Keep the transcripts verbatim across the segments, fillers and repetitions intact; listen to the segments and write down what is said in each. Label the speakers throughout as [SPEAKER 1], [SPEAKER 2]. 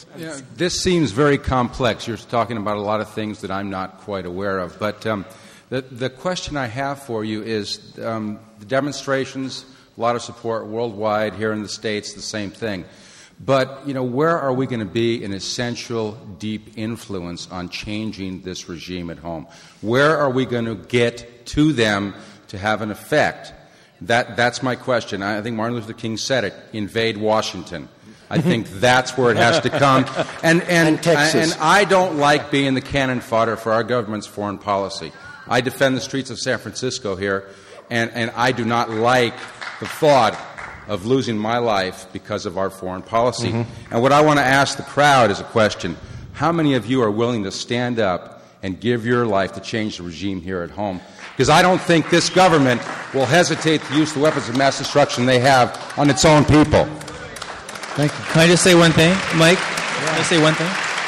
[SPEAKER 1] You know, this seems very complex. You're talking about a lot of things that I'm not quite aware of. But um, the, the question I have for you is um, the demonstrations, a lot of support worldwide, here in the States, the same thing. But, you know, where are we going to be an essential, deep influence on changing this regime at home? Where are we going to get to them to have an effect? That, that's my question. I think Martin Luther King said it, invade Washington. I think that's where it has to come. And, and,
[SPEAKER 2] and, Texas.
[SPEAKER 1] and I don't like being the cannon fodder for our government's foreign policy. I defend the streets of San Francisco here, and, and I do not like the thought of losing my life because of our foreign policy. Mm-hmm. And what I want to ask the crowd is a question. How many of you are willing to stand up and give your life to change the regime here at home? Because I don't think this government will hesitate to use the weapons of mass destruction they have on its own people.
[SPEAKER 3] Thank you. Can I just say one thing, Mike? Yeah. Can I say one thing?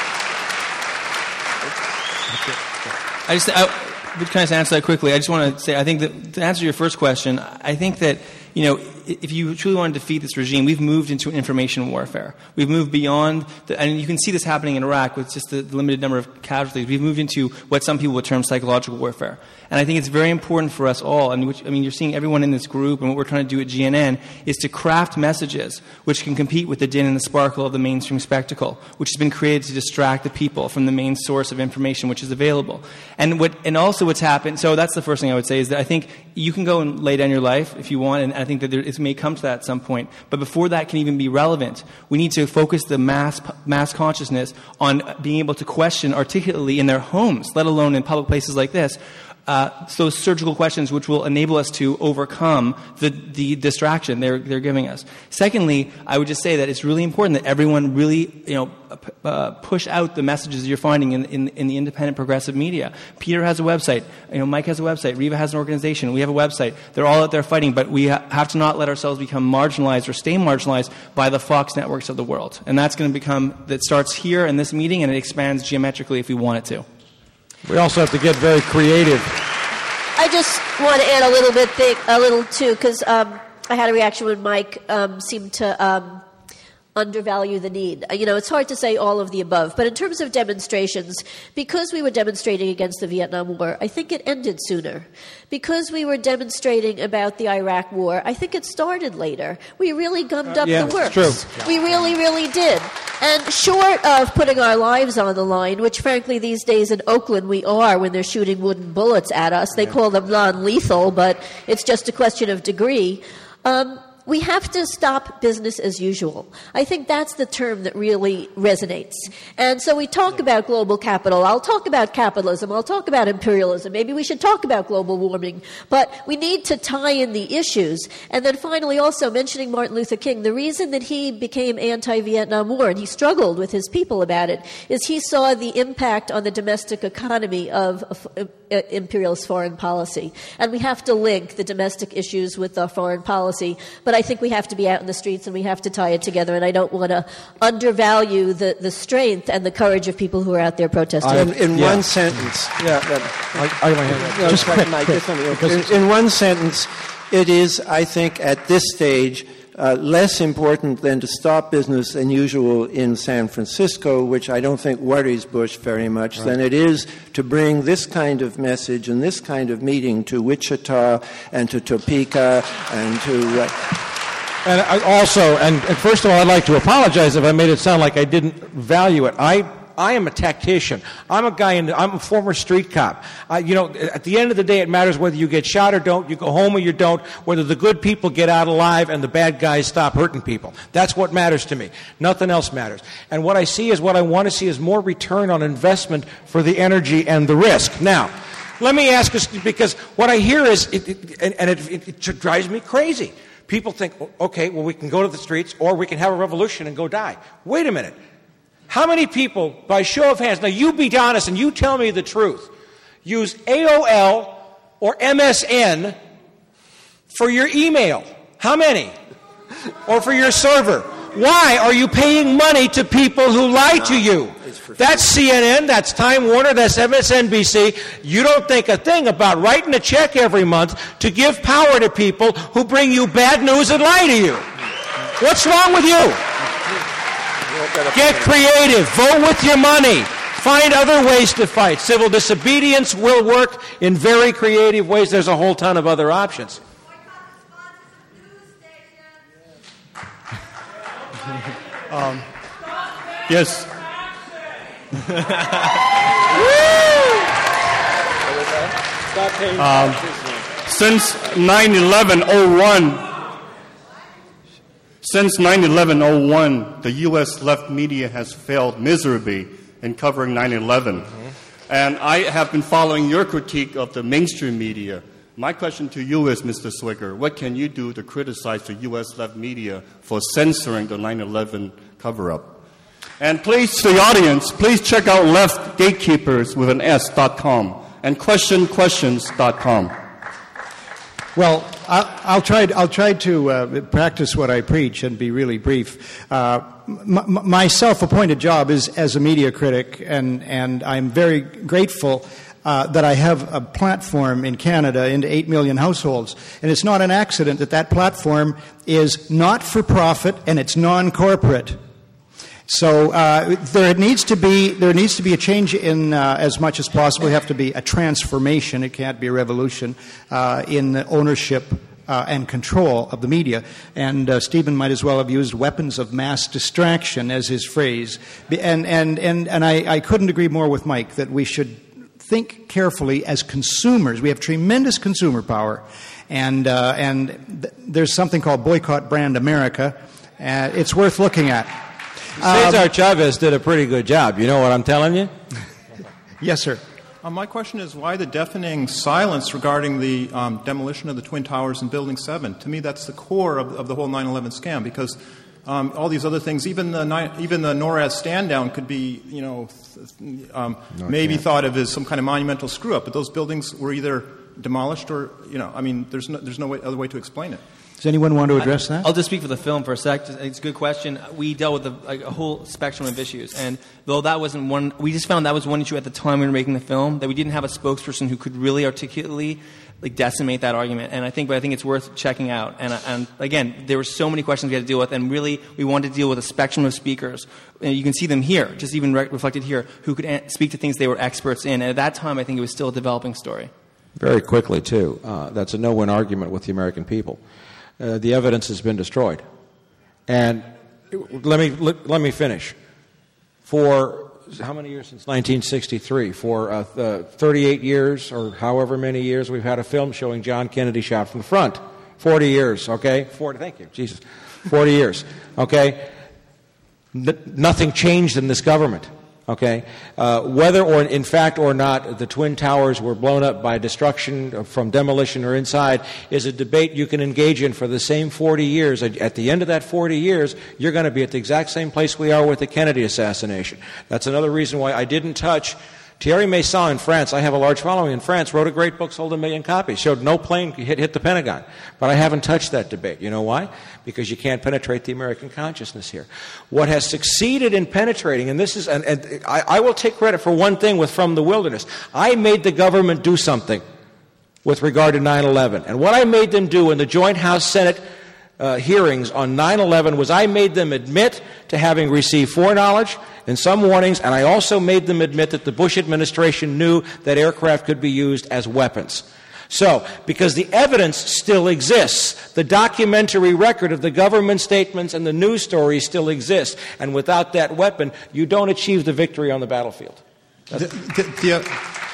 [SPEAKER 3] I just, I, can I just answer that quickly? I just want to say, I think that to answer your first question, I think that, you know, if you truly want to defeat this regime, we've moved into information warfare. We've moved beyond, the, and you can see this happening in Iraq with just the limited number of casualties. We've moved into what some people would term psychological warfare. And I think it's very important for us all, and which, I mean, you're seeing everyone in this group, and what we're trying to do at G N N is to craft messages which can compete with the din and the sparkle of the mainstream spectacle, which has been created to distract the people from the main source of information which is available. And what, and also what's happened, so that's the first thing I would say, is that I think you can go and lay down your life if you want, and I think that there, it may come to that at some point. But before that can even be relevant, we need to focus the mass mass consciousness on being able to question articulately in their homes, let alone in public places like this, Uh, those surgical questions which will enable us to overcome the, the distraction they're, they're giving us. Secondly, I would just say that it's really important that everyone really, you know, uh, push out the messages you're finding in, in, in the independent progressive media. Peter has a website. You know, Mike has a website. Riva has an organization. We have a website. They're all out there fighting, but we ha- have to not let ourselves become marginalized or stay marginalized by the Fox networks of the world. And that's going to become, that starts here in this meeting, and it expands geometrically if we want it to.
[SPEAKER 4] We also have to get very creative.
[SPEAKER 5] I just want to add a little bit, big, a little too, because um, I had a reaction when Mike um, seemed to um, undervalue the need. You know, it's hard to say all of the above, but in terms of demonstrations, because we were demonstrating against the Vietnam War, I think it ended sooner. Because we were demonstrating about the Iraq War, I think it started later. We really gummed up
[SPEAKER 4] uh, yeah,
[SPEAKER 5] the works.
[SPEAKER 4] True.
[SPEAKER 5] We really, really did. And short of putting our lives on the line, which frankly these days in Oakland we are when they're shooting wooden bullets at us, they call them non-lethal, but it's just a question of degree, um, we have to stop business as usual. I think that's the term that really resonates. And so we talk about global capital. I'll talk about capitalism. I'll talk about imperialism. Maybe we should talk about global warming. But we need to tie in the issues. And then finally also mentioning Martin Luther King, the reason that he became anti-Vietnam War, and he struggled with his people about it, is he saw the impact on the domestic economy of uh, imperialist foreign policy. And we have to link the domestic issues with our foreign policy. But I think we have to be out in the streets and we have to tie it together, and I don't want to undervalue the, the strength and the courage of people who are out there protesting.
[SPEAKER 2] In, in
[SPEAKER 4] yeah.
[SPEAKER 2] one sentence, yeah, that,
[SPEAKER 4] I, I, I,
[SPEAKER 2] no,
[SPEAKER 4] just quick,
[SPEAKER 2] Mike,
[SPEAKER 4] quick,
[SPEAKER 2] in, in one sentence, it is, I think, at this stage, Uh, less important than to stop business than usual in San Francisco, which I don't think worries Bush very much, right, than it is to bring this kind of message and this kind of meeting to Wichita and to Topeka and to... Uh,
[SPEAKER 4] and I also, and, and first of all, I'd like to apologize if I made it sound like I didn't value it. I I am a tactician. I'm a guy in, I'm a former street cop. Uh, you know, at the end of the day, it matters whether you get shot or don't, you go home or you don't, whether the good people get out alive and the bad guys stop hurting people. That's what matters to me. Nothing else matters. And what I see is, what I want to see is more return on investment for the energy and the risk. Now, let me ask us, because what I hear is, it, it, and, and it, it, it drives me crazy. People think, okay, well, we can go to the streets or we can have a revolution and go die. Wait a minute. How many people, by show of hands, now you be honest and you tell me the truth, use A O L or M S N for your email? How many? Or for your server? Why are you paying money to people who lie to you? That's C N N, that's Time Warner, that's M S N B C. You don't think a thing about writing a check every month to give power to people who bring you bad news and lie to you. What's wrong with you? Get creative. Vote with your money. Find other ways to fight. Civil disobedience will work in very creative ways. There's a whole ton of other options.
[SPEAKER 6] um, yes. um, since nine eleven oh one, since nine eleven oh one, the U S left media has failed miserably in covering nine eleven. Mm-hmm. And I have been following your critique of the mainstream media. My question to you is, Mister Zwicker, what can you do to criticize the U S left media for censoring the nine eleven cover-up? And please, to the audience, please check out Left Gatekeepers with an S dot com and question questions dot com.
[SPEAKER 7] Well, I'll, I'll try. I'll try to uh, practice what I preach and be really brief. Uh, m- my self-appointed job is as a media critic, and and I'm very grateful uh, that I have a platform in Canada into eight million households, and it's not an accident that that platform is not for profit and it's non-corporate. So uh, there needs to be there needs to be a change in uh, as much as possible. There have to be a transformation. It can't be a revolution uh, in the ownership uh, and control of the media. And uh, Stephen might as well have used weapons of mass distraction as his phrase. And and and and I, I couldn't agree more with Mike that we should think carefully as consumers. We have tremendous consumer power, and uh, and th- there's something called Boycott Brand America. Uh, it's worth looking at.
[SPEAKER 4] Cesar
[SPEAKER 7] Um,
[SPEAKER 4] Chavez did a pretty good job. You know what I'm telling you?
[SPEAKER 7] Yes, sir.
[SPEAKER 8] Uh, my question is, why the deafening silence regarding the um, demolition of the Twin Towers and Building seven? To me, that's the core of, of the whole nine eleven scam, because um, all these other things, even the even the NORAD stand-down could be, you know, um, no, maybe thought of as some kind of monumental screw-up, but those buildings were either demolished or, you know, I mean, there's no, there's no way, other way to explain it.
[SPEAKER 7] Does anyone want to address that?
[SPEAKER 3] I'll just speak for the film for a sec. It's a good question. We dealt with a, like, a whole spectrum of issues, and though that wasn't one, we just found that was one issue at the time we were making the film, that we didn't have a spokesperson who could really articulately like decimate that argument. And I think, but I think it's worth checking out. And, and again, there were so many questions we had to deal with, and really we wanted to deal with a spectrum of speakers. And you can see them here, just even re- reflected here, who could a- speak to things they were experts in. And at that time, I think it was still a developing story.
[SPEAKER 4] Very quickly, too. Uh, that's a no-win argument with the American people. Uh, the evidence has been destroyed. And let me let, let me finish. For how many years since nineteen sixty-three? For uh, th- thirty-eight years or however many years we've had a film showing John Kennedy shot from the front. forty years, okay? forty, thank you, Jesus. forty years, okay? N- nothing changed in this government. Okay, uh, whether or in fact or not the Twin Towers were blown up by destruction from demolition or inside is a debate you can engage in for the same forty years. At the end of that forty years, you're going to be at the exact same place we are with the Kennedy assassination. That's another reason why I didn't touch. Thierry Meyssan in France, I have a large following in France, wrote a great book, sold a million copies, showed no plane hit, hit the Pentagon. But I haven't touched that debate. You know why? Because you can't penetrate the American consciousness here. What has succeeded in penetrating, and this is, and, and I, I will take credit for one thing with From the Wilderness. I made the government do something with regard to nine eleven. And what I made them do in the joint House-Senate uh, hearings on nine eleven was I made them admit to having received foreknowledge and some warnings, and I also made them admit that the Bush administration knew that aircraft could be used as weapons. So, because the evidence still exists, the documentary record of the government statements and the news stories still exist, and without that weapon, you don't achieve the victory on the battlefield.
[SPEAKER 8] The, the, the,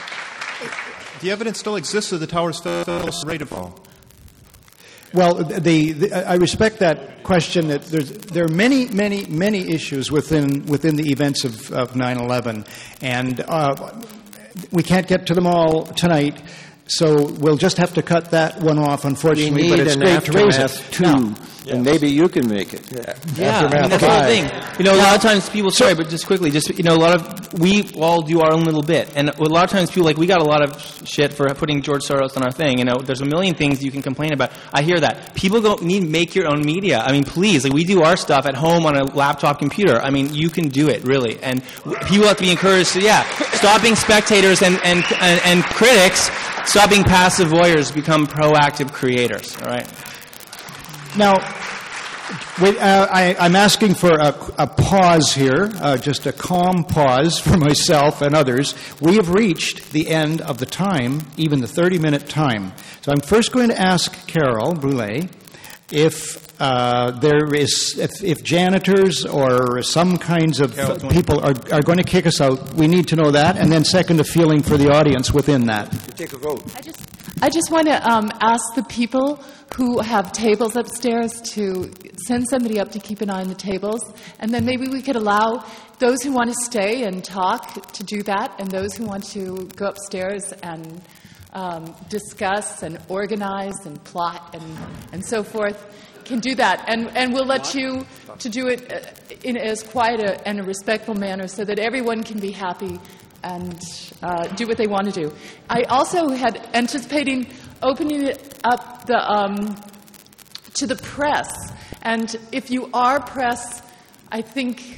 [SPEAKER 8] the evidence still exists that the towers fell rate of fall.
[SPEAKER 7] Well, the, the, I respect that question. That there's, there are many, many, many issues within within the events of, of nine eleven, and uh, we can't get to them all tonight. So we'll just have to cut that one off, unfortunately.
[SPEAKER 2] We need
[SPEAKER 7] but it's
[SPEAKER 2] an
[SPEAKER 7] great to raise
[SPEAKER 2] aftermath
[SPEAKER 7] it.
[SPEAKER 2] two,
[SPEAKER 7] No.
[SPEAKER 2] and maybe you can make it.
[SPEAKER 3] Yeah, I mean, that's
[SPEAKER 2] five.
[SPEAKER 3] the thing. You know, a lot of times people, sorry, but just quickly, just, you know, a lot of, we all do our own little bit. And a lot of times people, like, we got a lot of shit for putting George Soros on our thing. You know, there's a million things you can complain about. I hear that. People don't need to make your own media. I mean, please, like, we do our stuff at home on a laptop computer. I mean, you can do it, really. And people have to be encouraged to, yeah, stop being spectators and, and, and, and critics. Stop being passive voyeurs, become proactive creators, all right?
[SPEAKER 7] Now, Wait, uh, I, I'm asking for a, a pause here, uh, just a calm pause for myself and others. We have reached the end of the time, even the thirty-minute time. So I'm first going to ask Carol Brule if uh, there is, if, if janitors or some kinds of
[SPEAKER 3] Carol,
[SPEAKER 7] people are, are going to kick us out. We need to know that, and then second, a feeling for the audience within that.
[SPEAKER 2] Take a vote.
[SPEAKER 9] I just, I just want to um, ask the people who have tables upstairs to send somebody up to keep an eye on the tables, and then maybe we could allow those who want to stay and talk to do that, and those who want to go upstairs and um, discuss and organize and plot and, and so forth can do that. And, and we'll let you to do it in as quiet a, and a respectful manner so that everyone can be happy and uh, do what they want to do. I also had anticipating opening it up the, um, to the press. And if you are press, I think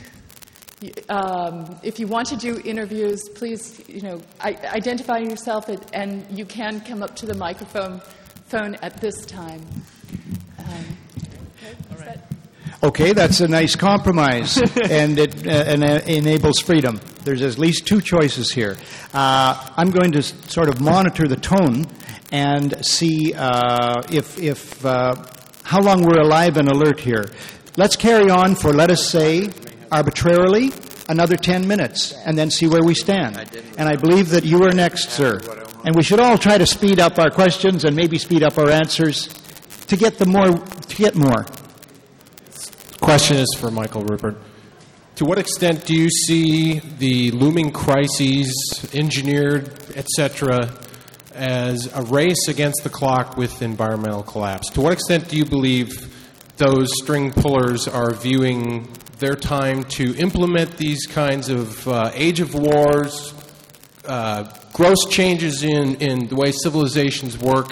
[SPEAKER 9] um, if you want to do interviews, please, you know, I, identify yourself and, and you can come up to the microphone phone at this time. Um, okay, is that-
[SPEAKER 7] Okay, that's a nice compromise, and it uh, and, uh, enables freedom. There's at least two choices here. Uh, I'm going to s- sort of monitor the tone and see uh, if if uh, how long we're alive and alert here. Let's carry on for, let us say, arbitrarily, another ten minutes, and then see where we stand. And I believe that you are next, sir. And we should all try to speed up our questions and maybe speed up our answers to get the more to get more.
[SPEAKER 10] Question is for Michael Ruppert. To what extent do you see the looming crises, engineered, et cetera, as a race against the clock with environmental collapse? To what extent do you believe those string pullers are viewing their time to implement these kinds of uh, age of wars, uh, gross changes in, in the way civilizations work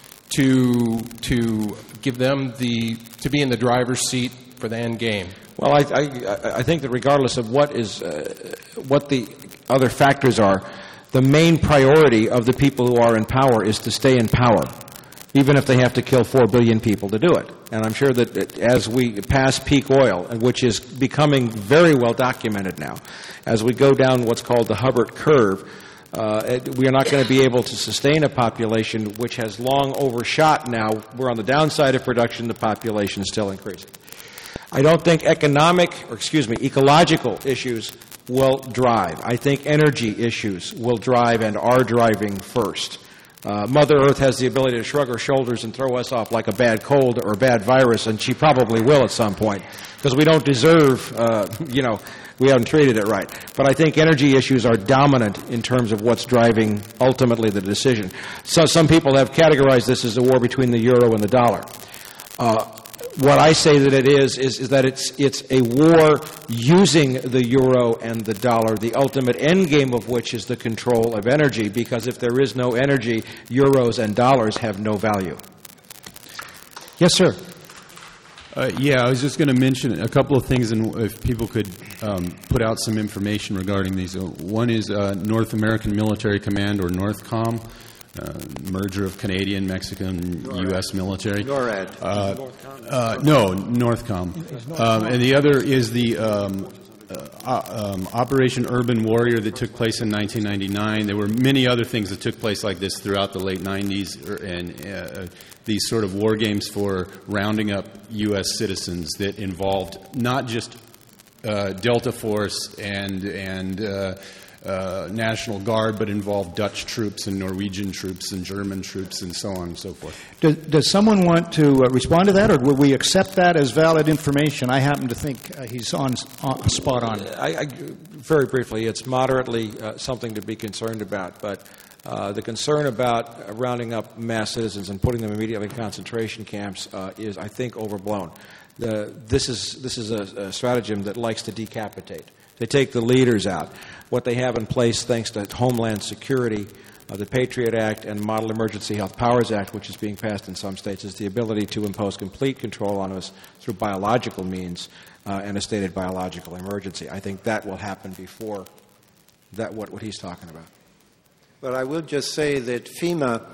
[SPEAKER 10] to to give them the to be in the driver's seat for the end game?
[SPEAKER 4] Well, I, I, I think that regardless of what is uh, what the other factors are, the main priority of the people who are in power is to stay in power, even if they have to kill four billion people to do it. And I'm sure that as we pass peak oil, which is becoming very well documented now, as we go down what's called the Hubbert curve, uh, it, we are not going to be able to sustain a population which has long overshot now. We're on the downside of production, the population is still increasing. I don't think economic, or excuse me, ecological issues will drive. I think energy issues will drive and are driving first. Uh, Mother Earth has the ability to shrug her shoulders and throw us off like a bad cold or a bad virus, and she probably will at some point, because we don't deserve, uh, you know, we haven't treated it right. But I think energy issues are dominant in terms of what's driving ultimately the decision. So some people have categorized this as a war between the euro and the dollar. Uh, What I say that it is, is, is that it's, it's a war using the euro and the dollar, the ultimate end game of which is the control of energy, because if there is no energy, euros and dollars have no value.
[SPEAKER 7] Yes, sir.
[SPEAKER 11] Uh, yeah, I was just going to mention a couple of things, and if people could um, put out some information regarding these. Uh, one is uh, North American Military Command, or NORTHCOM. Uh, merger of Canadian, Mexican, U S military.
[SPEAKER 2] NORAD.
[SPEAKER 11] Uh, uh, no, NORTHCOM. Um, and the other is the um, uh, um, Operation Urban Warrior that took place in nineteen ninety-nine. There were many other things that took place like this throughout the late nineties, and uh, these sort of war games for rounding up U S citizens that involved not just uh, Delta Force and and uh, Uh, National Guard, but involved Dutch troops and Norwegian troops and German troops and so on and so forth.
[SPEAKER 7] Does, does someone want to uh, respond to that, or will we accept that as valid information? I happen to think uh, he's on, on spot on.
[SPEAKER 4] I, I, very briefly, it's moderately uh, something to be concerned about, but uh, the concern about rounding up mass citizens and putting them immediately in concentration camps uh, is, I think, overblown. The, this is this is a, a stratagem that likes to decapitate. They take the leaders out. What they have in place, thanks to Homeland Security, uh, the Patriot Act, and Model Emergency Health Powers Act, which is being passed in some states, is the ability to impose complete control on us through biological means uh, and a stated biological emergency. I think that will happen before that what, what he's talking about.
[SPEAKER 2] But I will just say that FEMA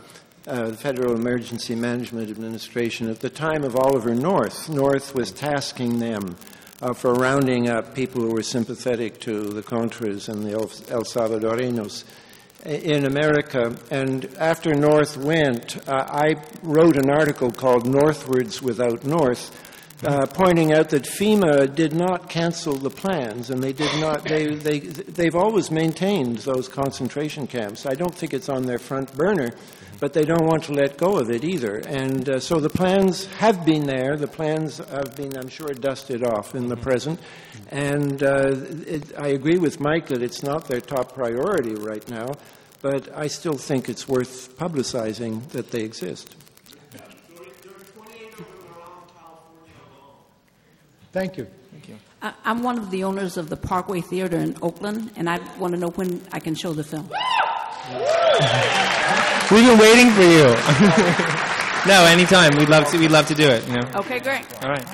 [SPEAKER 2] uh, the Federal Emergency Management Administration, at the time of Oliver North. North was tasking them uh, for rounding up people who were sympathetic to the Contras and the El, El Salvadoreños in America. And after North went, uh, I wrote an article called Northwards Without North, Uh, pointing out that FEMA did not cancel the plans, and they did not. They they they've always maintained those concentration camps. I don't think it's on their front burner, but they don't want to let go of it either. And uh, so the plans have been there. The plans have been, I'm sure, dusted off in the present. And uh, it, I agree with Mike that it's not their top priority right now, but I still think it's worth publicizing that they exist.
[SPEAKER 7] Thank you.
[SPEAKER 3] Thank you.
[SPEAKER 12] I, I'm one of the owners of the Parkway Theater in Oakland, and I want to know when I can show the film.
[SPEAKER 3] We've been waiting for you. No, anytime. We'd love to. We'd love to do it. You know.
[SPEAKER 12] Okay, great.
[SPEAKER 3] All right.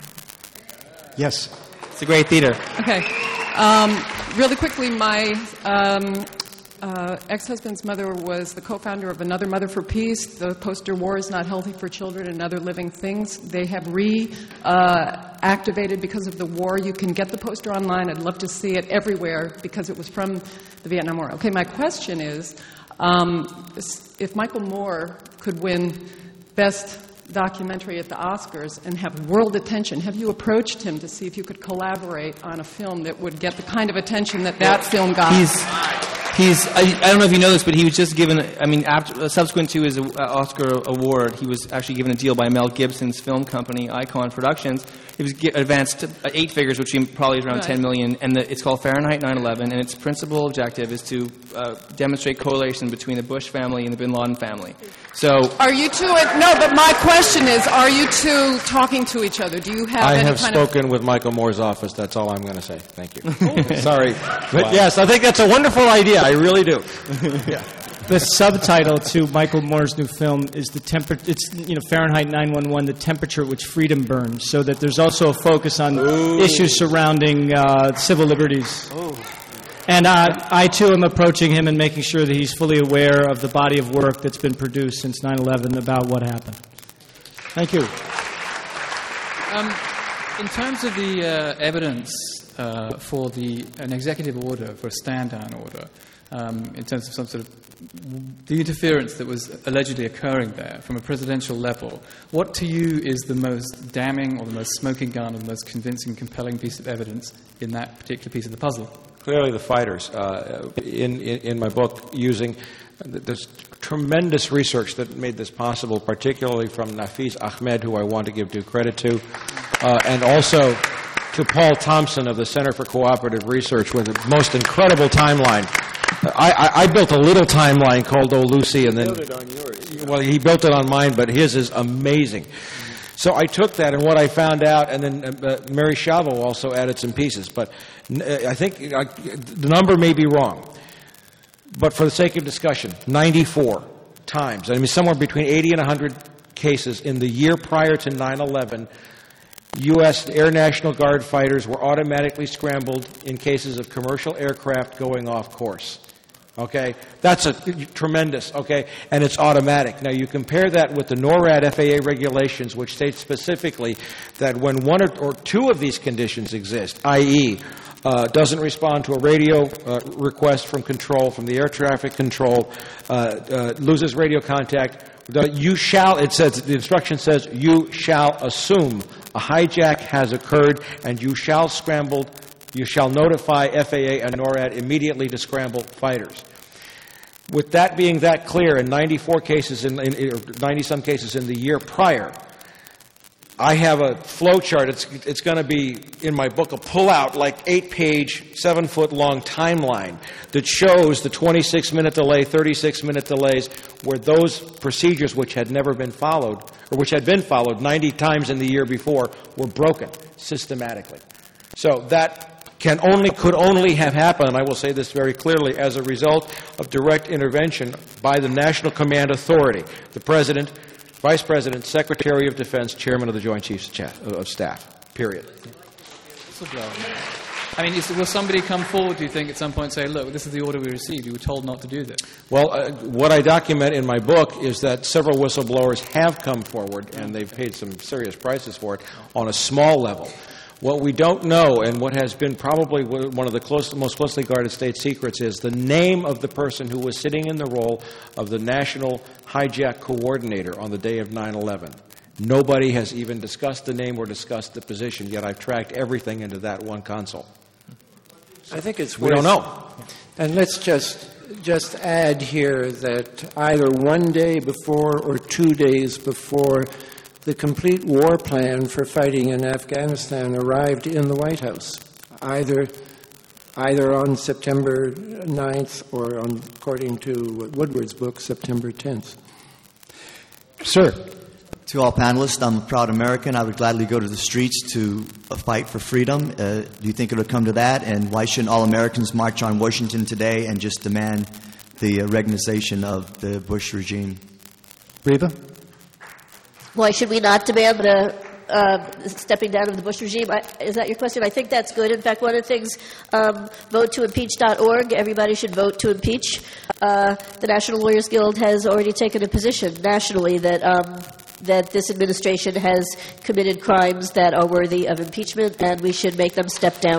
[SPEAKER 7] Yes.
[SPEAKER 3] It's a great theater.
[SPEAKER 13] Okay. Um, really quickly, my um, uh, ex-husband's mother was the co-founder of Another Mother for Peace, the poster War is Not Healthy for Children and Other Living Things. They have re-activated uh, because of the war. You can get the poster online. I'd love to see it everywhere because it was from the Vietnam War. Okay, my question is, um, if Michael Moore could win Best Documentary at the Oscars and have world attention, have you approached him to see if you could collaborate on a film that would get the kind of attention that that film got?
[SPEAKER 3] He's, he's I, I don't know if you know this, but he was just given, I mean, after, uh, subsequent to his uh, Oscar award, he was actually given a deal by Mel Gibson's film company, Icon Productions. It was g- advanced to uh, eight figures, which probably is around
[SPEAKER 13] Right.
[SPEAKER 3] ten million, and the, it's called Fahrenheit nine eleven, and its principal objective is to uh, demonstrate correlation between the Bush family and the Bin Laden family. So,
[SPEAKER 13] Are you two, at, no, but my question is, are you two talking to each other? Do you have
[SPEAKER 4] I
[SPEAKER 13] any
[SPEAKER 4] have
[SPEAKER 13] kind
[SPEAKER 4] spoken
[SPEAKER 13] of...
[SPEAKER 4] with Michael Moore's office. That's all I'm going to say. Thank you. Sorry. But yes, I think that's a wonderful idea. I really do. Yeah.
[SPEAKER 14] The subtitle to Michael Moore's new film is the temper. It's you know Fahrenheit nine one one, the temperature at which freedom burns. So that there's also a focus on
[SPEAKER 4] Ooh.
[SPEAKER 14] issues surrounding uh, civil liberties.
[SPEAKER 4] Oh.
[SPEAKER 14] And uh, I too am approaching him and making sure that he's fully aware of the body of work that's been produced since nine eleven about what happened. Thank you.
[SPEAKER 15] Um, in terms of the uh, evidence uh, for the an executive order, for a stand-down order, um, in terms of some sort of the interference that was allegedly occurring there from a presidential level, what to you is the most damning or the most smoking gun or the most convincing, compelling piece of evidence in that particular piece of the puzzle?
[SPEAKER 4] Clearly the fighters. Uh, in, in, in my book, using there's tremendous research that made this possible, particularly from Nafis Ahmed, who I want to give due credit to, uh, and also to Paul Thompson of the Center for Cooperative Research with the most incredible timeline. I, I, I built a little timeline called Oh Lucy, and then
[SPEAKER 2] Built it on yours.
[SPEAKER 4] well, he built it on mine, but his is amazing. So I took that and what I found out, and then uh, Mary Chavo also added some pieces. But uh, I think uh, the number may be wrong. But for the sake of discussion, ninety-four times. I mean, somewhere between eighty and one hundred cases in the year prior to nine eleven, U S Air National Guard fighters were automatically scrambled in cases of commercial aircraft going off course. Okay? That's a tremendous, okay? And it's automatic. Now, you compare that with the NORAD F A A regulations, which state specifically that when one or, or two of these conditions exist, that is, uh, doesn't respond to a radio uh, request from control, from the air traffic control, uh, uh, loses radio contact, the, you shall, it says, the instruction says, you shall assume a hijack has occurred and you shall scramble You shall notify F A A and NORAD immediately to scramble fighters. With that being that clear, in ninety-four cases, in, in, in ninety-some cases in the year prior, I have a flow chart. It's, it's going to be, in my book, a pull-out, like eight-page, seven-foot-long timeline that shows the twenty-six minute delay, thirty-six minute delays, where those procedures which had never been followed, or which had been followed ninety times in the year before, were broken systematically. So that can only, could only have happened, and I will say this very clearly, as a result of direct intervention by the National Command Authority, the President, Vice President, Secretary of Defense, Chairman of the Joint Chiefs of Staff, period.
[SPEAKER 15] I mean, is, will somebody come forward, do you think, at some point and say, look, this is the order we received. You were told not to do this?
[SPEAKER 4] Well, uh, what I document in my book is that several whistleblowers have come forward, and they've paid some serious prices for it on a small level. What we don't know, and what has been probably one of the close, most closely guarded state secrets, is the name of the person who was sitting in the role of the National Hijack Coordinator on the day of nine eleven. Nobody has even discussed the name or discussed the position, yet I've tracked everything into that one console.
[SPEAKER 2] I think it's
[SPEAKER 4] We
[SPEAKER 2] worth,
[SPEAKER 4] don't know.
[SPEAKER 2] And let's just just add here that either one day before or two days before the complete war plan for fighting in Afghanistan arrived in the White House, either either on September ninth or, on, according to Woodward's book, September tenth.
[SPEAKER 7] Sir.
[SPEAKER 16] To all panelists, I'm a proud American. I would gladly go to the streets to uh, fight for freedom. Uh, do you think it would come to that? And why shouldn't all Americans march on Washington today and just demand the uh, recognition of the Bush regime?
[SPEAKER 7] Reva?
[SPEAKER 5] Why should we not demand the uh, stepping down of the Bush regime? I, is that your question? I think that's good. In fact, one of the things, um, vote to impeach dot org, everybody should vote to impeach. Uh, the National Lawyers Guild has already taken a position nationally that um, that this administration has committed crimes that are worthy of impeachment, and we should make them step down.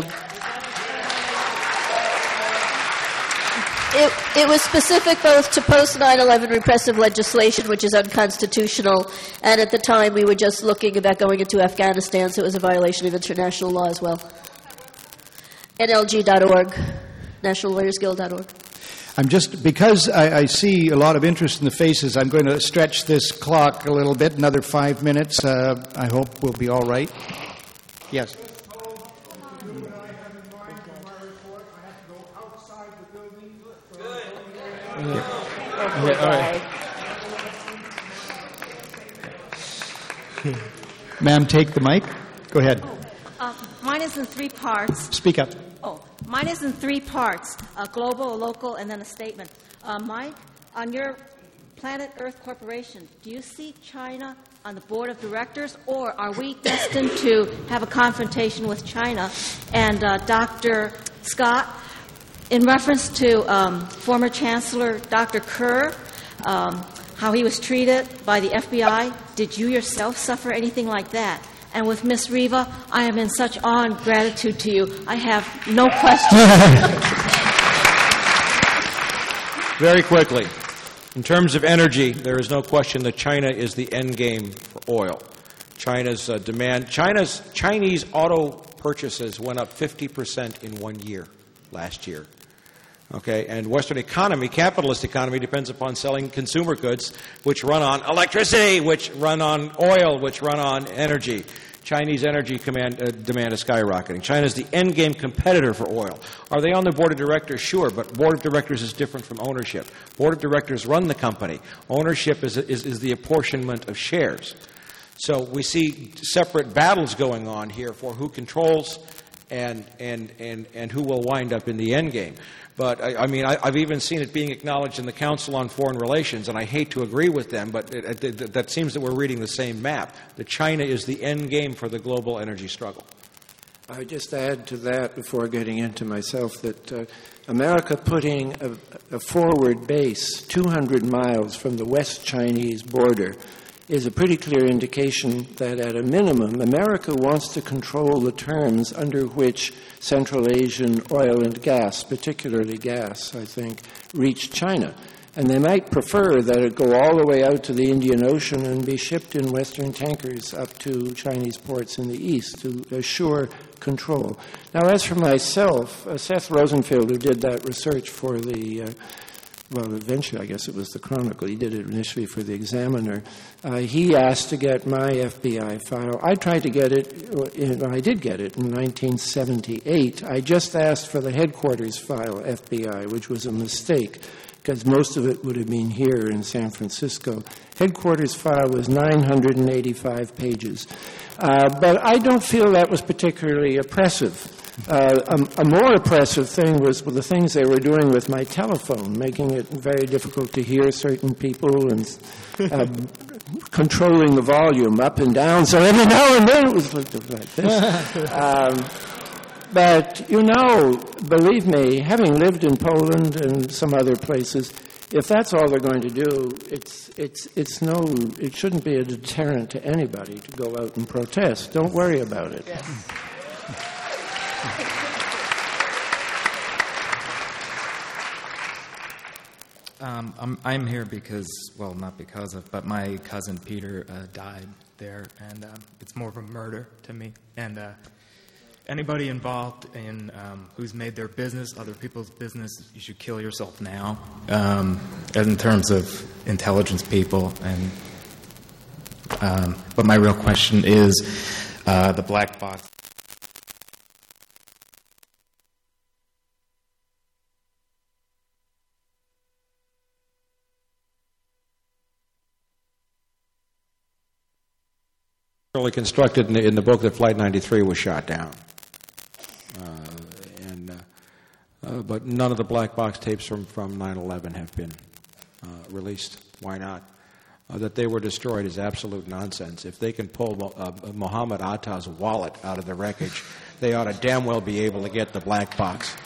[SPEAKER 5] It, it was specific both to post nine eleven repressive legislation, which is unconstitutional, and at the time we were just looking about going into Afghanistan, so it was a violation of international law as well. N L G dot org, National Lawyers Guild dot org.
[SPEAKER 7] I'm just, because I, I see a lot of interest in the faces, I'm going to stretch this clock a little bit, another five minutes. Uh, I hope we'll be all right. Yes.
[SPEAKER 3] Yeah, all right.
[SPEAKER 7] Ma'am, take the mic. Go ahead.
[SPEAKER 17] Uh, mine is in three parts.
[SPEAKER 7] Speak up.
[SPEAKER 17] Oh, mine is in three parts, a global, a local, and then a statement. Uh, Mike, on your Planet Earth Corporation, do you see China on the board of directors, or are we destined to have a confrontation with China? And uh, Doctor Scott, in reference to um, former Chancellor Doctor Kerr, um, how he was treated by the F B I, did you yourself suffer anything like that? And with Miss Reva, I am in such awe and gratitude to you. I have no questions.
[SPEAKER 4] Very quickly, in terms of energy, there is no question that China is the end game for oil. China's uh, demand, China's Chinese auto purchases went up fifty percent in one year last year. Okay, and Western economy, capitalist economy, depends upon selling consumer goods, which run on electricity, which run on oil, which run on energy. Chinese energy command, uh, demand is skyrocketing. China is the end game competitor for oil. Are they on the board of directors? Sure, but board of directors is different from ownership. Board of directors run the company. Ownership is, is, is the apportionment of shares. So we see separate battles going on here for who controls and, and, and, and who will wind up in the end game. But, I, I mean, I, I've even seen it being acknowledged in the Council on Foreign Relations, and I hate to agree with them, but it, it, it, that seems that we're reading the same map, that China is the end game for the global energy struggle.
[SPEAKER 2] I would just add to that, before getting into myself, that uh, America putting a, a forward base two hundred miles from the West Chinese border is a pretty clear indication that, at a minimum, America wants to control the terms under which Central Asian oil and gas, particularly gas, I think, reach China. And they might prefer that it go all the way out to the Indian Ocean and be shipped in Western tankers up to Chinese ports in the east to assure control. Now, as for myself, uh, Seth Rosenfeld, who did that research for the uh, well, eventually, I guess it was the Chronicle. He did it initially for the Examiner. Uh, he asked to get my F B I file. I tried to get it, in, I did get it in nineteen seventy-eight. I just asked for the headquarters file, F B I, which was a mistake, because most of it would have been here in San Francisco. Headquarters file was nine hundred eighty-five pages. Uh, but I don't feel that was particularly oppressive. Uh, a, a more oppressive thing was the things they were doing with my telephone, making it very difficult to hear certain people and uh, controlling the volume up and down. So every now and then it was like this. Um, But, you know, believe me, having lived in Poland and some other places, if that's all they're going to do, it's, it's, it's no, it shouldn't be a deterrent to anybody to go out and protest. Don't worry about it.
[SPEAKER 18] Yes. Um, I'm, I'm here because, well, not because of, but my cousin Peter uh, died there, and um, it's more of a murder to me. And uh, anybody involved in um, who's made their business other people's business, you should kill yourself now. Um, in terms of intelligence people, and um, but my real question is uh, the black box.
[SPEAKER 4] Constructed in the, in the book that Flight ninety-three was shot down. Uh, and, uh, uh, but none of the black box tapes from, from nine eleven have been uh, released. Why not? Uh, that they were destroyed is absolute nonsense. If they can pull uh, Mohammed Atta's wallet out of the wreckage, they ought to damn well be able to get the black box.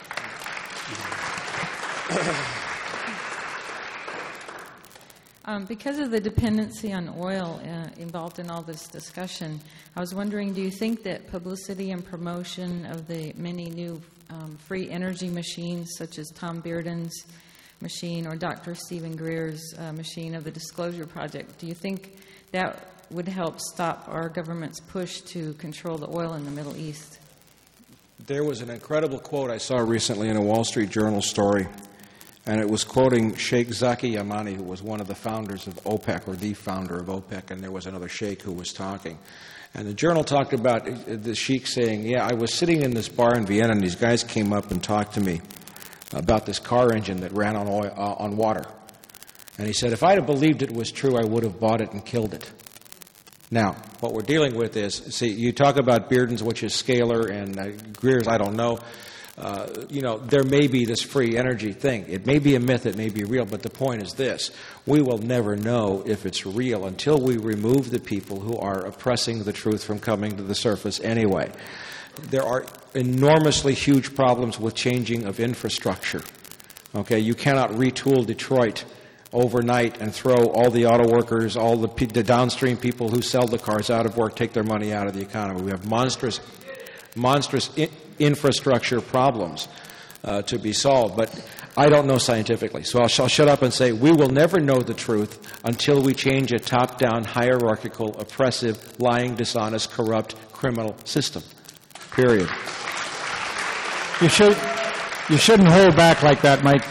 [SPEAKER 19] Um, because of the dependency on oil uh, involved in all this discussion, I was wondering, do you think that publicity and promotion of the many new um, free energy machines, such as Tom Bearden's machine or Doctor Stephen Greer's uh, machine of the Disclosure Project, do you think that would help stop our government's push to control the oil in the Middle East?
[SPEAKER 4] There was an incredible quote I saw recently in a Wall Street Journal story, and it was quoting Sheikh Zaki Yamani, who was one of the founders of OPEC, or the founder of OPEC, and there was another sheikh who was talking. And the journal talked about the sheikh saying, yeah, I was sitting in this bar in Vienna, and these guys came up and talked to me about this car engine that ran on, oil, uh, on water. And he said, if I'd have believed it was true, I would have bought it and killed it. Now, what we're dealing with is, see, you talk about Bearden's, which is scalar, and uh, Greer's, I don't know. Uh, you know, there may be this free energy thing. It may be a myth, it may be real, but the point is this. We will never know if it's real until we remove the people who are oppressing the truth from coming to the surface anyway. There are enormously huge problems with changing of infrastructure. Okay, you cannot retool Detroit overnight and throw all the auto workers, all the, pe- the downstream people who sell the cars out of work, take their money out of the economy. We have monstrous, monstrous I- infrastructure problems uh, to be solved, but I don't know scientifically. So I'll, sh- I'll shut up and say we will never know the truth until we change a top-down, hierarchical, oppressive, lying, dishonest, corrupt, criminal system. Period.
[SPEAKER 7] You should. You shouldn't hold back like that, Mike.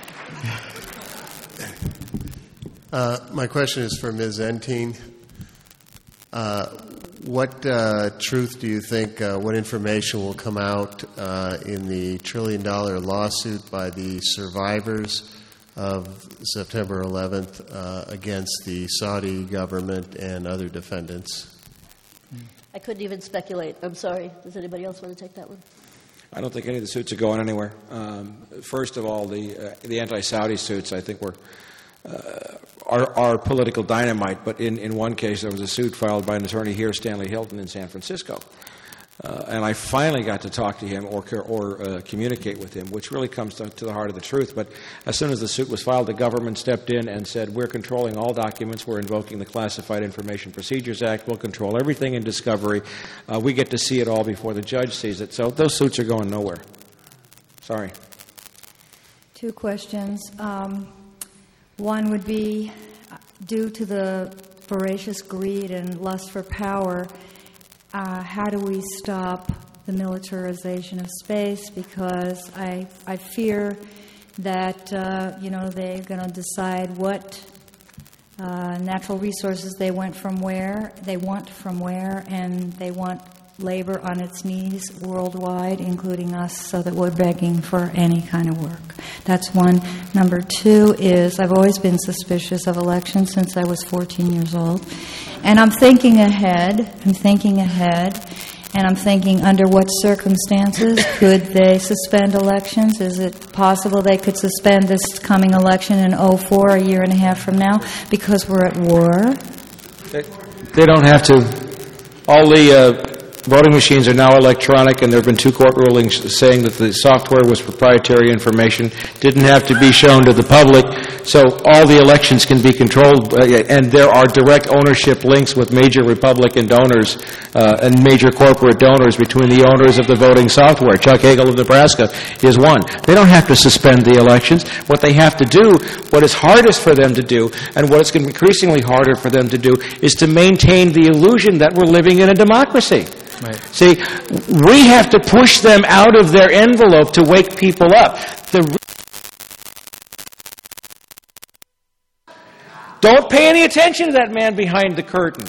[SPEAKER 20] Uh, my question is for Miz Enteen. Uh, what uh, truth do you think, uh, what information will come out uh, in the trillion-dollar lawsuit by the survivors of September eleventh uh, against the Saudi government and other defendants?
[SPEAKER 5] I couldn't even speculate. I'm sorry. Does anybody else want to take that one?
[SPEAKER 4] I don't think any of the suits are going anywhere. Um, first of all, the uh, the anti-Saudi suits, I think, were uh, are, are political dynamite. But in, in one case, there was a suit filed by an attorney here, Stanley Hilton, in San Francisco. Uh, and I finally got to talk to him or or uh, communicate with him, which really comes to, to the heart of the truth. But as soon as the suit was filed, the government stepped in and said, we're controlling all documents. We're invoking the Classified Information Procedures Act. We'll control everything in discovery. Uh, we get to see it all before the judge sees it. So those suits are going nowhere. Sorry.
[SPEAKER 21] Two questions. Um, one would be, due to the voracious greed and lust for power, Uh, how do we stop the militarization of space? Because I I fear that uh, you know they're going to decide what uh, natural resources they want from where they want from where, and they want labor on its knees worldwide, including us, so that we're begging for any kind of work. That's one. Number two is I've always been suspicious of elections since I was fourteen years old. And I'm thinking ahead, I'm thinking ahead, and I'm thinking under what circumstances could they suspend elections? Is it possible they could suspend this coming election in oh four, a year and a half from now, because we're at war?
[SPEAKER 4] They, they don't have to. All the uh, voting machines are now electronic, and there have been two court rulings saying that the software was proprietary information, didn't have to be shown to the public, so all the elections can be controlled, uh, and there are direct ownership links with major Republican donors uh, and major corporate donors between the owners of the voting software. Chuck Hagel of Nebraska is one. They don't have to suspend the elections. What they have to do, what is hardest for them to do, and what is going to be increasingly harder for them to do, is to maintain the illusion that we're living in a democracy.
[SPEAKER 3] Right.
[SPEAKER 4] See, we have to push them out of their envelope to wake people up. The Don't pay any attention to that man behind the curtain.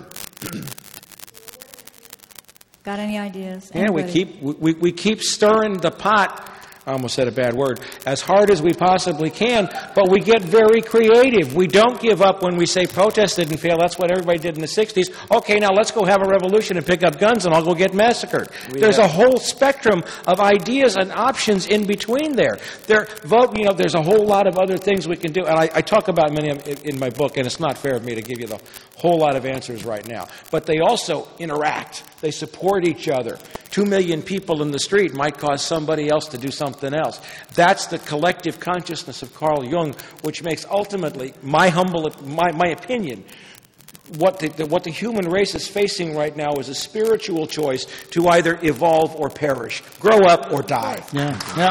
[SPEAKER 21] Got any ideas?
[SPEAKER 4] Yeah, we
[SPEAKER 21] Anybody?
[SPEAKER 4] keep we, we keep stirring the pot. I almost said a bad word, as hard as we possibly can, but we get very creative. We don't give up when we say protest didn't fail. That's what everybody did in the sixties. Okay, now let's go have a revolution and pick up guns and I'll go get massacred.
[SPEAKER 2] We
[SPEAKER 4] there's
[SPEAKER 2] have-
[SPEAKER 4] a whole spectrum of ideas and options in between there. There, vote, you know, there's a whole lot of other things we can do, and I, I talk about many of them in my book, and it's not fair of me to give you the whole lot of answers right now. But they also interact. They support each other. Two million people in the street might cause somebody else to do something else. That's the collective consciousness of Carl Jung, which makes ultimately, my humble, my, my opinion, what the, the, what the human race is facing right now is a spiritual choice to either evolve or perish, grow up or die.
[SPEAKER 14] Yeah, yeah.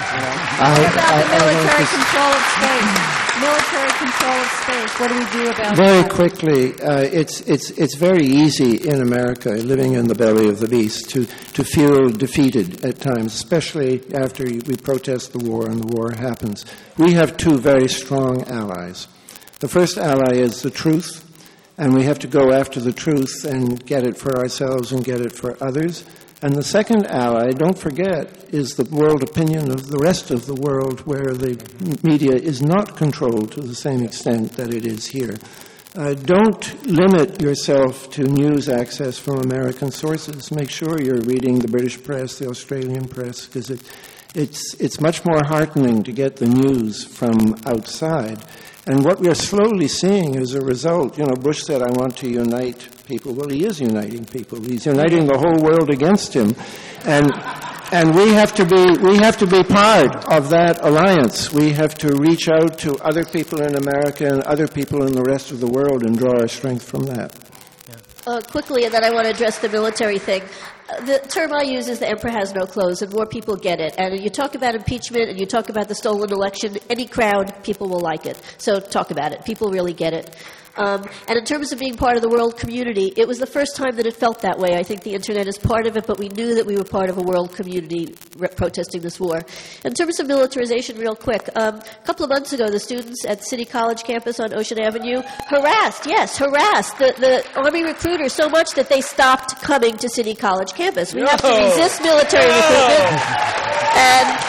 [SPEAKER 5] What about the military control of space? Military control of space. What do we do about
[SPEAKER 2] Very
[SPEAKER 5] that?
[SPEAKER 2] quickly, uh, it's, it's, it's very easy in America, living in the belly of the beast, to, to feel defeated at times, especially after we protest the war and the war happens. We have two very strong allies. The first ally is the truth, and we have to go after the truth and get it for ourselves and get it for others. And the second ally, don't forget, is the world opinion of the rest of the world, where the media is not controlled to the same extent that it is here. Uh, don't limit yourself to news access from American sources. Make sure you're reading the British press, the Australian press, because it, it's, it's much more heartening to get the news from outside. And what we are slowly seeing as a result, you know, Bush said, I want to unite people. Well, he is uniting people. He's uniting the whole world against him. And and we have to be we have to be part of that alliance. We have to reach out to other people in America and other people in the rest of the world and draw our strength from that.
[SPEAKER 5] Uh, quickly, and then I want to address the military thing. Uh, the term I use is the emperor has no clothes, and more people get it. And you talk about impeachment, and you talk about the stolen election, any crowd, people will like it. So talk about it. People really get it. Um, and in terms of being part of the world community, it was the first time that it felt that way. I think the Internet is part of it, but we knew that we were part of a world community re- protesting this war. In terms of militarization, real quick, um, a couple of months ago, the students at City College campus on Ocean Avenue harassed, yes, harassed the, the Army recruiters so much that they stopped coming to City College campus. We have to
[SPEAKER 1] No.
[SPEAKER 5] resist military recruitment. And...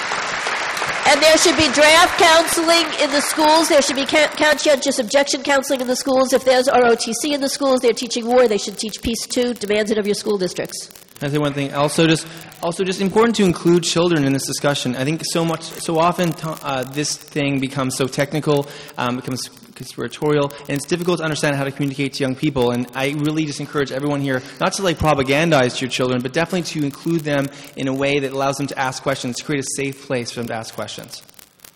[SPEAKER 5] And there should be draft counseling in the schools. There should be ca- conscientious objection counseling in the schools. If there's R O T C in the schools, they're teaching war. They should teach peace too. Demand it of your school districts.
[SPEAKER 3] Can I say one thing? Also, just also just important to include children in this discussion. I think so much, so often, t- uh, this thing becomes so technical, um, becomes conspiratorial, and it's difficult to understand how to communicate to young people. And I really just encourage everyone here not to like propagandize to your children, but definitely to include them in a way that allows them to ask questions, to create a safe place for them to ask questions.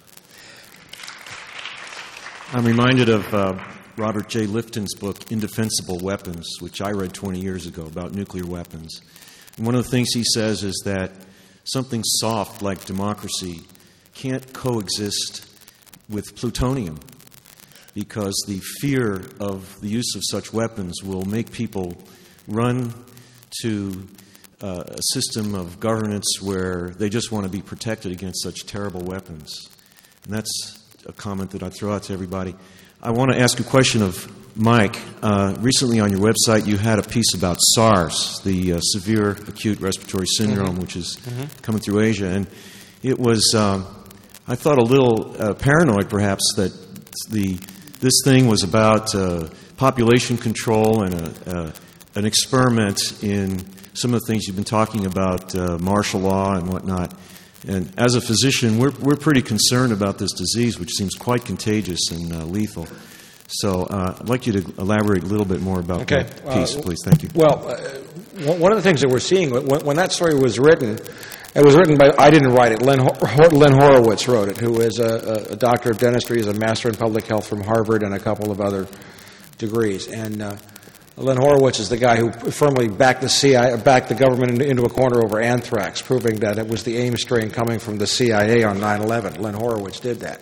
[SPEAKER 1] I'm reminded of uh, Robert J. Lifton's book, Indefensible Weapons, which I read twenty years ago about nuclear weapons. And one of the things he says is that something soft like democracy can't coexist with plutonium, because the fear of the use of such weapons will make people run to uh, a system of governance where they just want to be protected against such terrible weapons. And that's a comment that I throw out to everybody. I want to ask a question of Mike. Uh, recently on your website you had a piece about SARS, the uh, severe acute respiratory syndrome,
[SPEAKER 4] Mm-hmm.
[SPEAKER 1] which is
[SPEAKER 4] Mm-hmm.
[SPEAKER 1] coming through Asia. And it was, um, I thought, a little uh, paranoid perhaps that the this thing was about uh, population control and a, uh, an experiment in some of the things you've been talking about, uh, martial law and whatnot. And as a physician, we're, we're pretty concerned about this disease, which seems quite contagious and uh, lethal. So uh, I'd like you to elaborate a little bit more about
[SPEAKER 4] Okay.
[SPEAKER 1] that piece,
[SPEAKER 4] Uh,
[SPEAKER 1] please. Thank you.
[SPEAKER 4] Well, uh, One of the things that we're seeing, when, when that story was written, it was written by, I didn't write it, Len, Len Horowitz wrote it, who is a, a doctor of dentistry, is a master in public health from Harvard and a couple of other degrees. And uh, Len Horowitz is the guy who firmly backed the C I A, backed the government into a corner over anthrax, proving that it was the Ames strain coming from the C I A on nine eleven. Len Horowitz did that.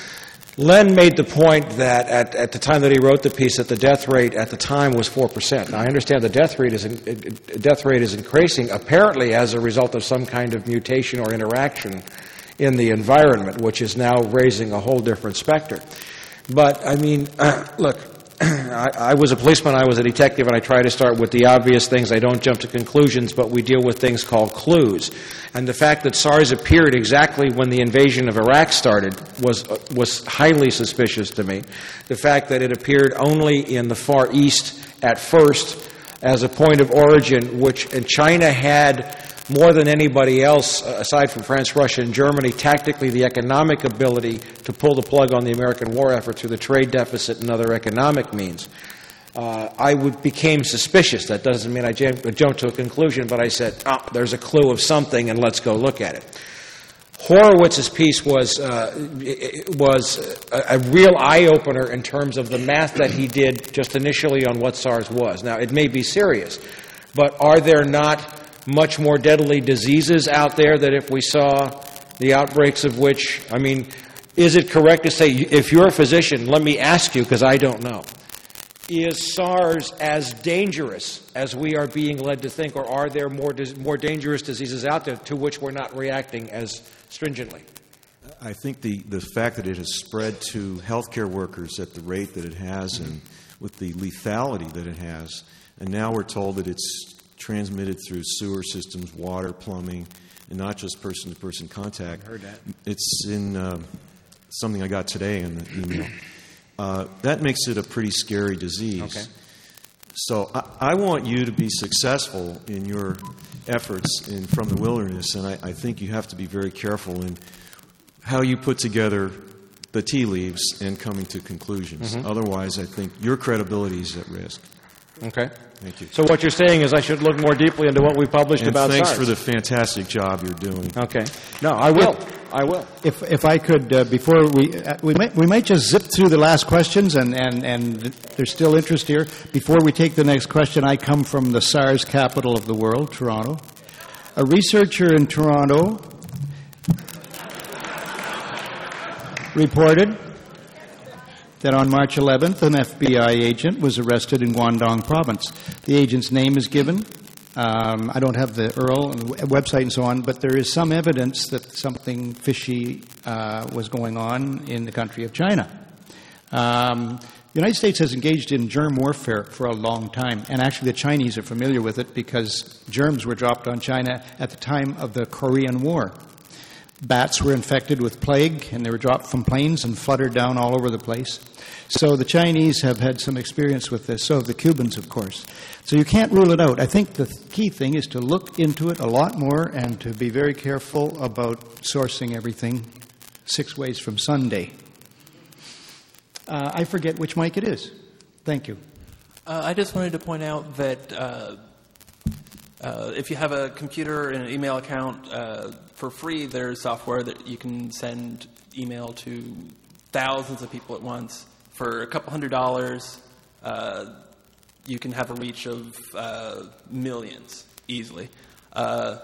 [SPEAKER 4] Len made the point that at, at the time that he wrote the piece, that the death rate at the time was four percent. Now, I understand the death rate is in, death rate is increasing, apparently as a result of some kind of mutation or interaction in the environment, which is now raising a whole different specter. But, I mean, uh, look, I, I was a policeman, I was a detective, and I try to start with the obvious things. I don't jump to conclusions, but we deal with things called clues. And the fact that SARS appeared exactly when the invasion of Iraq started was uh, was highly suspicious to me. The fact that it appeared only in the Far East at first as a point of origin, which and China had more than anybody else, uh, aside from France, Russia, and Germany, tactically the economic ability to pull the plug on the American war effort through the trade deficit and other economic means. Uh, I would, became suspicious. That doesn't mean I jumped to a conclusion, but I said, oh, there's a clue of something, and let's go look at it. Horowitz's piece was uh, was a, a real eye-opener in terms of the math that he did just initially on what SARS was. Now, it may be serious, but are there not much more deadly diseases out there that if we saw the outbreaks of which, I mean, is it correct to say, if you're a physician, let me ask you, because I don't know, is SARS as dangerous as we are being led to think, or are there more more dangerous diseases out there to which we're not reacting as stringently?
[SPEAKER 1] I think the, the fact that it has spread to healthcare workers at the rate that it has, and with the lethality that it has, and now we're told that it's transmitted through sewer systems, water, plumbing, and not just person-to-person contact.
[SPEAKER 4] I heard that.
[SPEAKER 1] It's in uh, something I got today in the email. Uh, that makes it a pretty scary disease.
[SPEAKER 4] Okay.
[SPEAKER 1] So I, I want you to be successful in your efforts in From the Wilderness, and I, I think you have to be very careful in how you put together the tea leaves and coming to conclusions.
[SPEAKER 4] Mm-hmm.
[SPEAKER 1] Otherwise, I think your credibility is at risk.
[SPEAKER 4] Okay.
[SPEAKER 1] Thank you.
[SPEAKER 4] So what you're saying is I should look more deeply into what we published
[SPEAKER 1] and
[SPEAKER 4] about
[SPEAKER 1] thanks
[SPEAKER 4] SARS.
[SPEAKER 1] for the fantastic job you're doing.
[SPEAKER 4] Okay. No, I will. I will.
[SPEAKER 7] If if I could, uh, before we uh, we might we might just zip through the last questions, and, and, and there's still interest here. Before we take the next question, I come from the SARS capital of the world, Toronto. A researcher in Toronto reported that on March eleventh, an F B I agent was arrested in Guangdong province. The agent's name is given. Um, I don't have the U R L and website and so on, but there is some evidence that something fishy uh, was going on in the country of China. Um, the United States has engaged in germ warfare for a long time, and actually the Chinese are familiar with it because germs were dropped on China at the time of the Korean War. Bats were infected with plague, and they were dropped from planes and fluttered down all over the place. So the Chinese have had some experience with this. So have the Cubans, of course. So you can't rule it out. I think the key thing is to look into it a lot more and to be very careful about sourcing everything six ways from Sunday. Uh, I forget which mic it is. Thank you.
[SPEAKER 6] Uh, I just wanted to point out that uh, uh, if you have a computer and an email account, uh, for free, there's software that you can send email to thousands of people at once. For a couple hundred dollars, uh, you can have a reach of uh, millions easily. Uh,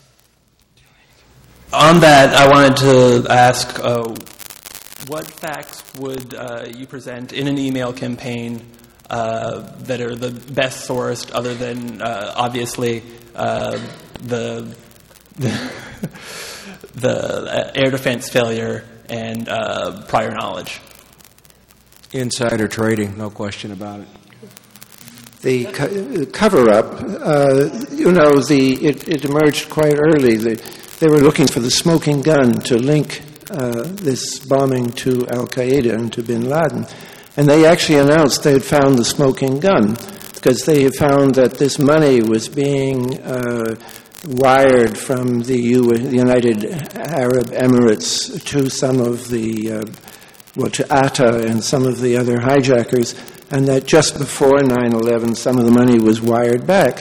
[SPEAKER 6] on that, I wanted to ask, uh, what facts would uh, you present in an email campaign uh, that are the best sourced, other than uh, obviously uh, the the, the air defense failure and uh, prior knowledge?
[SPEAKER 4] Insider trading, no question about it.
[SPEAKER 2] The co- cover-up, uh, you know, the it, it emerged quite early. The, they were looking for the smoking gun to link uh, this bombing to Al-Qaeda and to bin Laden. And they actually announced they had found the smoking gun because they had found that this money was being uh, wired from the, U- the United Arab Emirates to some of the, uh, well, to Atta and some of the other hijackers, and that just before nine eleven, some of the money was wired back.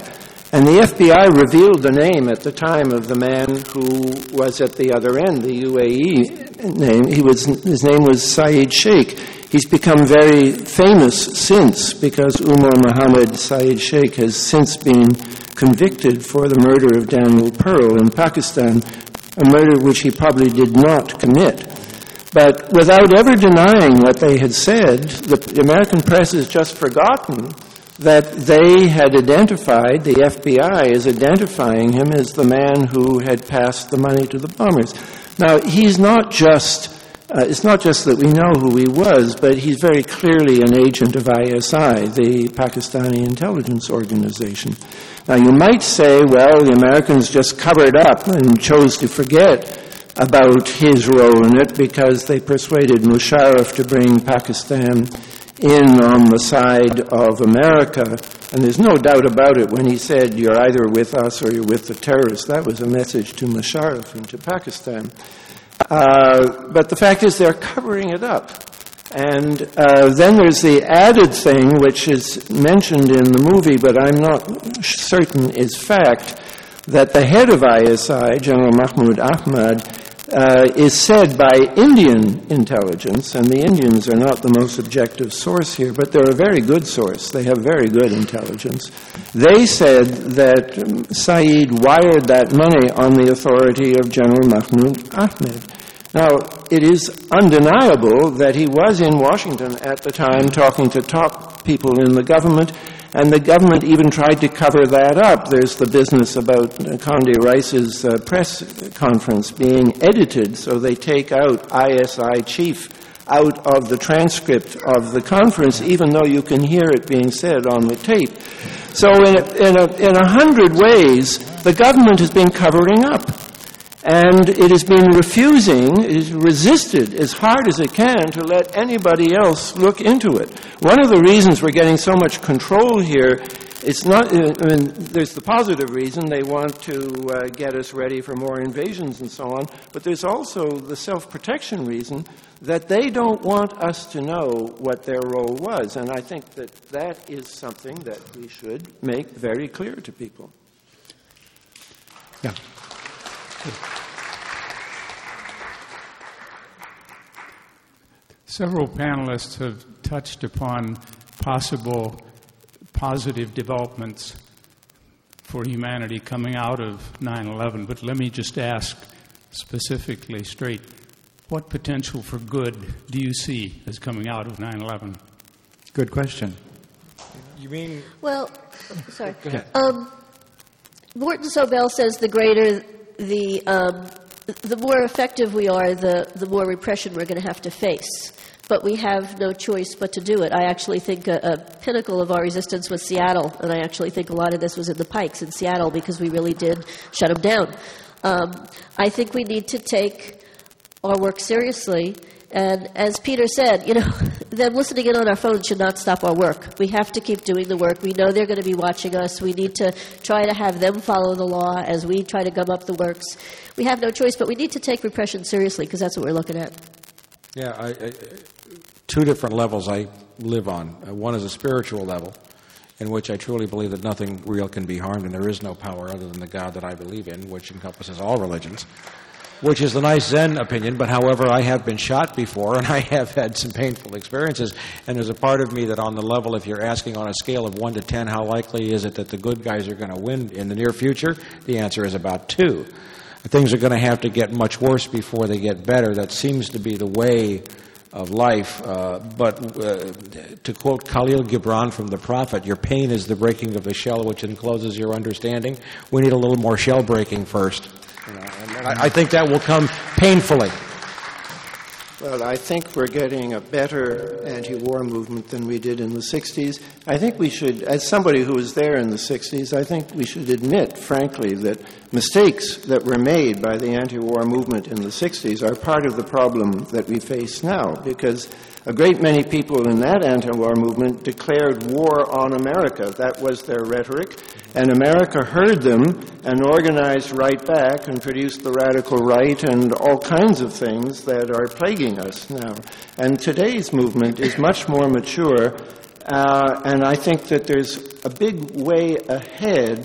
[SPEAKER 2] And the F B I revealed the name at the time of the man who was at the other end, the U A E name. He was, his name was Saeed Sheikh. He's become very famous since because Umar Mohammed Saeed Sheikh has since been convicted for the murder of Daniel Pearl in Pakistan, a murder which he probably did not commit. But without ever denying what they had said, the American press has just forgotten that they had identified, the F B I is identifying him as the man who had passed the money to the bombers. Now, he's not just, uh, it's not just that we know who he was, but he's very clearly an agent of I S I, the Pakistani intelligence organization. Now, you might say, well, the Americans just covered up and chose to forget about his role in it because they persuaded Musharraf to bring Pakistan in on the side of America. And there's no doubt about it when he said, you're either with us or you're with the terrorists. That was a message to Musharraf and to Pakistan. Uh, but the fact is they're covering it up. And uh, then there's the added thing, which is mentioned in the movie, but I'm not certain is fact, that the head of I S I, General Mahmoud Ahmad, Uh, is said by Indian intelligence, and the Indians are not the most objective source here, but they're a very good source. They have very good intelligence. They said that um, Saeed wired that money on the authority of General Mahmoud Ahmed. Now, it is undeniable that he was in Washington at the time talking to top people in the government, and the government even tried to cover that up. There's the business about Condi Rice's uh, press conference being edited, so they take out I S I chief out of the transcript of the conference, even though you can hear it being said on the tape. So in a, in a, in a hundred ways, the government has been covering up. And it has been refusing, it has resisted as hard as it can to let anybody else look into it. One of the reasons we're getting so much control here, it's not, I mean, there's the positive reason they want to uh, get us ready for more invasions and so on, but there's also the self-protection reason that they don't want us to know what their role was. And I think that that is something that we should make very clear to people.
[SPEAKER 7] Yeah.
[SPEAKER 8] Several panelists have touched upon possible positive developments for humanity coming out of nine eleven, but let me just ask specifically straight, what potential for good do you see as coming out of nine eleven?
[SPEAKER 7] Good question.
[SPEAKER 4] You mean...
[SPEAKER 5] Well, sorry.
[SPEAKER 4] Go ahead.
[SPEAKER 5] Um, Morton Sobel says the greater the um, the more effective we are, the, the more repression we're going to have to face. But we have no choice but to do it. I actually think a, a pinnacle of our resistance was Seattle, and I actually think a lot of this was in the Pikes in Seattle because we really did shut them down. Um, I think we need to take our work seriously. And as Peter said, you know, them listening in on our phones should not stop our work. We have to keep doing the work. We know they're going to be watching us. We need to try to have them follow the law as we try to gum up the works. We have no choice, but we need to take repression seriously because that's what we're looking at.
[SPEAKER 4] Yeah, I, I, two different levels I live on. Uh, one is a spiritual level, in which I truly believe that nothing real can be harmed and there is no power other than the God that I believe in, which encompasses all religions. Which is the nice Zen opinion, but however, I have been shot before, and I have had some painful experiences, and there's a part of me that on the level, if you're asking on a scale of one to ten, how likely is it that the good guys are going to win in the near future, the answer is about two. Things are going to have to get much worse before they get better. That seems to be the way of life, uh, but uh, to quote Khalil Gibran from The Prophet, your pain is the breaking of the shell which encloses your understanding. We need a little more shell breaking first. You know, and I, I think that will come painfully.
[SPEAKER 2] Well, I think we're getting a better anti-war movement than we did in the sixties. I think we should, as somebody who was there in the sixties, I think we should admit, frankly, that mistakes that were made by the anti-war movement in the sixties are part of the problem that we face now, because a great many people in that anti-war movement declared war on America. That was their rhetoric. And America heard them and organized right back and produced the radical right and all kinds of things that are plaguing us now. And today's movement is much more mature, uh, and I think that there's a big way ahead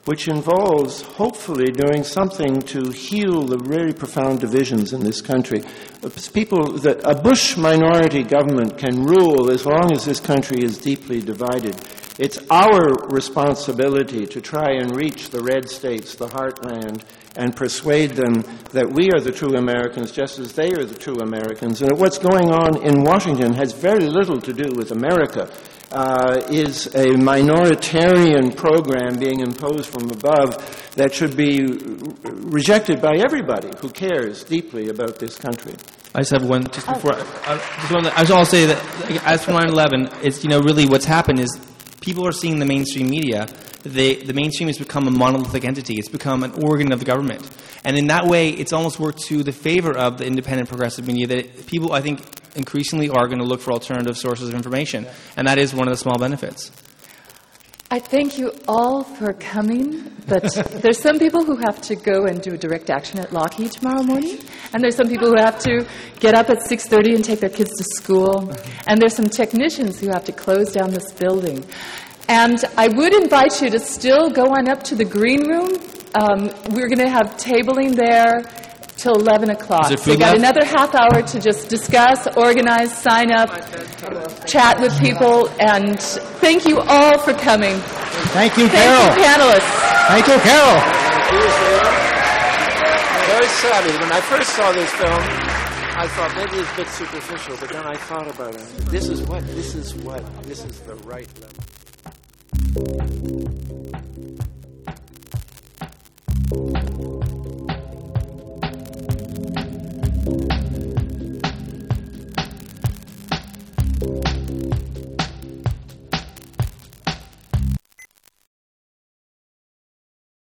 [SPEAKER 2] which involves hopefully doing something to heal the very profound divisions in this country. People, that a Bush minority government can rule as long as this country is deeply divided. It's our responsibility to try and reach the red states, the heartland, and persuade them that we are the true Americans just as they are the true Americans, and that what's going on in Washington has very little to do with America. Uh, is a minoritarian program being imposed from above that should be rejected by everybody who cares deeply about this country.
[SPEAKER 3] I just have one, just before, I, I, just want to, I just want to say that as for nine eleven, it's, you know, really what's happened is people are seeing the mainstream media. They, the mainstream has become a monolithic entity. It's become an organ of the government. And in that way, it's almost worked to the favor of the independent progressive media that people, I think, increasingly are going to look for alternative sources of information. And that is one of the small benefits.
[SPEAKER 9] I thank you all for coming, but there's some people who have to go and do direct action at Lockheed tomorrow morning, and there's some people who have to get up at six thirty and take their kids to school, and there's some technicians who have to close down this building. And I would invite you to still go on up to the green room. Um, we're going to have tabling there till eleven o'clock. So we've got another half hour to just discuss, organize, sign up, chat with people, and thank you all for coming.
[SPEAKER 7] Thank you,
[SPEAKER 9] Thank
[SPEAKER 7] Carol.
[SPEAKER 9] you, panelists.
[SPEAKER 7] Thank you, Carol.
[SPEAKER 2] Very savvy. When I first saw this film, I thought maybe it's a bit superficial, but then I thought about it. This is what, this is what, this is the right level.